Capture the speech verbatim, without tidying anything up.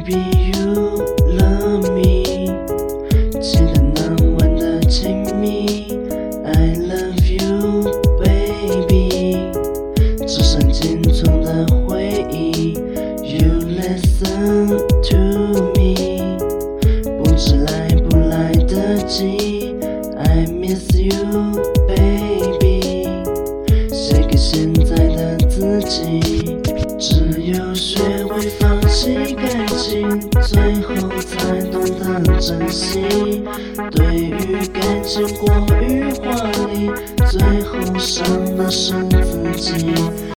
Baby you love me， 记得难忘的亲密 I love you baby， 只剩仅存的回忆 You listen to me， 不知来不来得及 I miss you baby， 写给现在的自己。只有学会放弃感情，最后才懂得珍惜。对于感情过于华丽，最后伤的是自己。